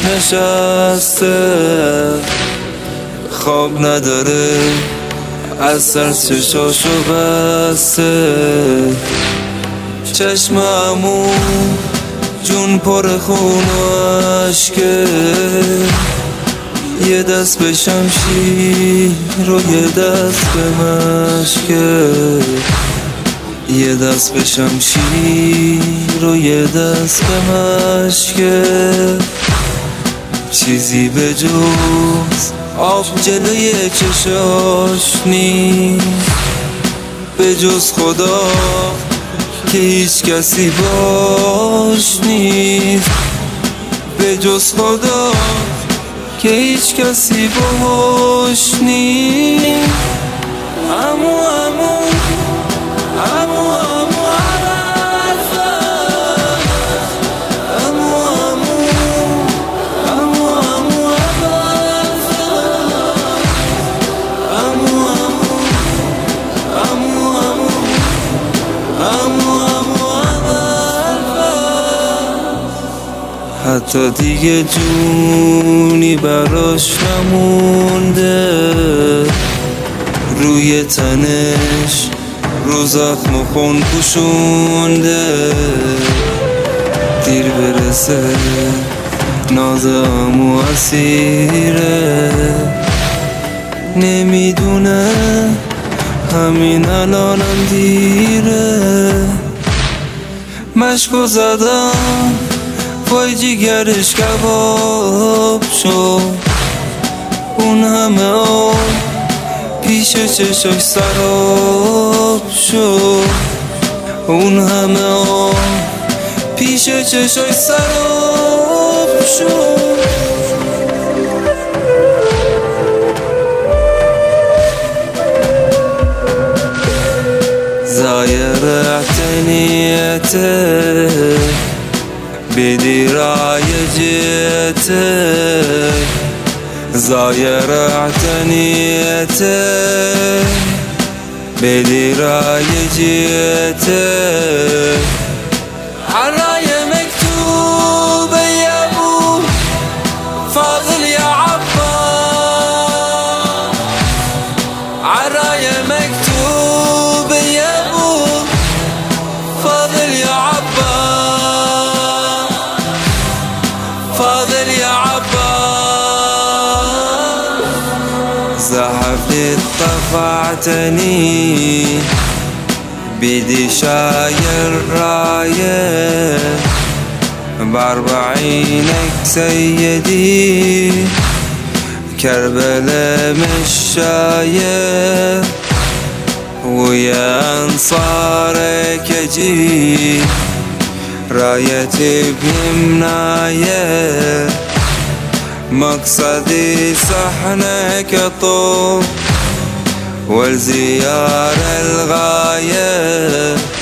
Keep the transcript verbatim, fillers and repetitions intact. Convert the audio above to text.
نشسته، خواب نداره، از سر چشاشو بسته. چشم عمو جون پر خون و عشقه، یه دست به شمشیر و یه دست به مشکه، یه دست به شمشیر و یه دست به مشکه. چیزی به جز آب جلوی چشاش نیست، به جز خدا که هیچ کسی باش نیست، به جز خدا که هیچ کسی باش نیست. امو امو امو امو عرفه، امو امو امو امو عرفه، امو امو امو امو امو عرفه. حتی دیگه جونی براش نمونده، روی تنش رو زخم و خون پوشونده. دیر برسه ناز عمو اسیره، نمیدونه همین الانم دیره. مشکو زدم پای جیگرش کباب شد، اون همه آب پیش چشاش سراب شد، اون همه آب پیش چشاش سراب شد. زایر اعتنیته بدراعي جيتك، زاير اعتنيتك بدراعي جيتك. عالراية مكتوب يا ابو فاضل يا عباس، عالراية مكتوب يا ابو فاضل يا عباس، فاضل يا عباس. زحفت طفعتني بيدي شاير راية، باربعينك سيدي كربلاء مشاير، ويا انصارك اجي رايتي بيمناية. مقصدي صحنك طوب والزيارة الغاية،